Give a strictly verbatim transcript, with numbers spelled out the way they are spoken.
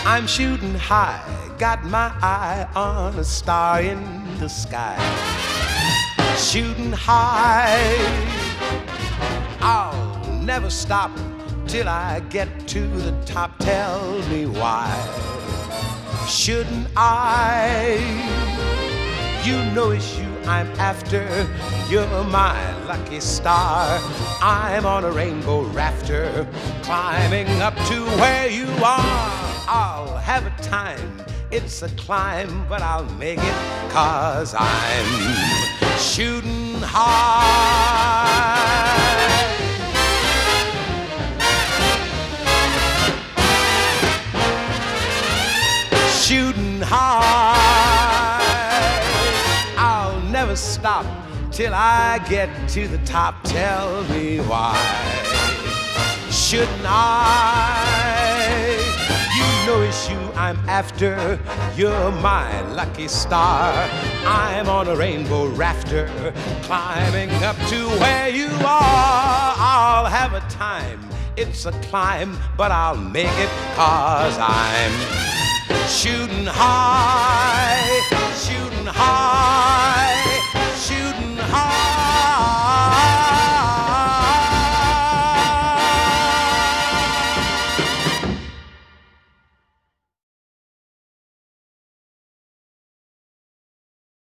I'm shooting high, got my eye on a star in the sky. Shooting high, I'll never stop till I get to the top. Tell me why shouldn't I? You know it's you I'm after. You're my lucky star. I'm on a rainbow rafter, climbing up to where you are. I'll have a time, it's a climb, but I'll make it, 'cause I'm shooting high. Shooting high, I'll never stop till I get to the top. Tell me why shouldn't I? You know it's you I'm after. You're my lucky star. I'm on a rainbow rafter, climbing up to where you are. I'll have a time, it's a climb, but I'll make it, 'cause I'm shooting high.